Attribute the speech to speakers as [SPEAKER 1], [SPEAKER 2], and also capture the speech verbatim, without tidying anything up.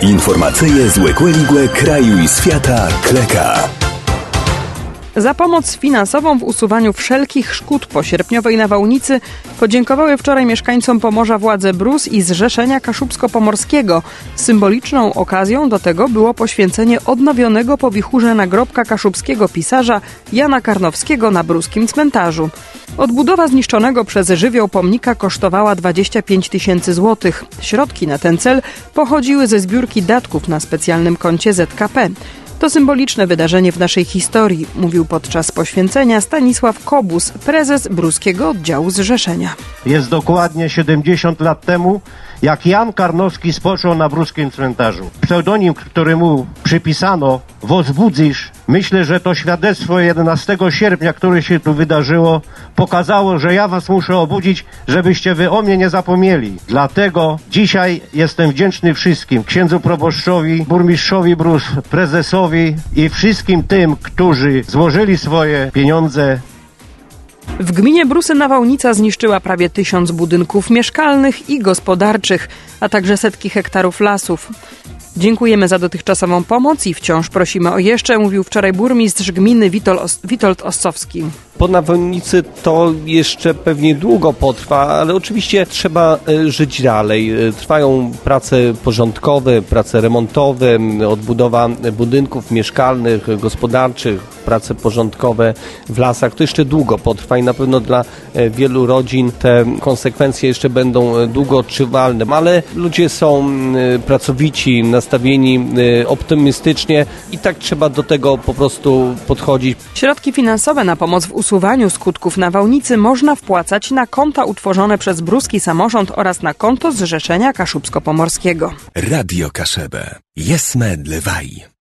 [SPEAKER 1] Informacyje z Łekłe-Ligłe kraju i świata Kleka.
[SPEAKER 2] Za pomoc finansową w usuwaniu wszelkich szkód po sierpniowej nawałnicy podziękowały wczoraj mieszkańcom Pomorza władze Brus i Zrzeszenia Kaszubsko-Pomorskiego. Symboliczną okazją do tego było poświęcenie odnowionego po wichurze nagrobka kaszubskiego pisarza Jana Karnowskiego na bruskim cmentarzu. Odbudowa zniszczonego przez żywioł pomnika kosztowała dwadzieścia pięć tysięcy złotych. Środki na ten cel pochodziły ze zbiórki datków na specjalnym koncie Z K P. To symboliczne wydarzenie w naszej historii, mówił podczas poświęcenia Stanisław Kobus, prezes Bruskiego Oddziału Zrzeszenia.
[SPEAKER 3] Jest dokładnie siedemdziesiąt lat temu, jak Jan Karnowski spoczął na bruskim cmentarzu. Pseudonim, który mu przypisano, Woz Budzisz, myślę, że to świadectwo jedenastego sierpnia, które się tu wydarzyło, pokazało, że ja was muszę obudzić, żebyście wy o mnie nie zapomnieli. Dlatego dzisiaj jestem wdzięczny wszystkim, księdzu proboszczowi, burmistrzowi Brus, prezesowi i wszystkim tym, którzy złożyli swoje pieniądze.
[SPEAKER 2] W gminie Brusy nawałnica zniszczyła prawie tysiąc budynków mieszkalnych i gospodarczych, a także setki hektarów lasów. Dziękujemy za dotychczasową pomoc i wciąż prosimy o jeszcze, mówił wczoraj burmistrz gminy Witold Ossowski.
[SPEAKER 4] Po nawałnicy to jeszcze pewnie długo potrwa, ale oczywiście trzeba żyć dalej. Trwają prace porządkowe, prace remontowe, odbudowa budynków mieszkalnych, gospodarczych, prace porządkowe w lasach. To jeszcze długo potrwa i na pewno dla wielu rodzin te konsekwencje jeszcze będą długo odczuwalne, ale ludzie są pracowici, nastawieni optymistycznie i tak trzeba do tego po prostu podchodzić.
[SPEAKER 2] Środki finansowe na pomoc w usuwaniu skutków nawałnicy można wpłacać na konta utworzone przez Bruski Samorząd oraz na konto Zrzeszenia Kaszubsko-Pomorskiego.
[SPEAKER 1] Radio Kaszebę. Jesme dlewaj.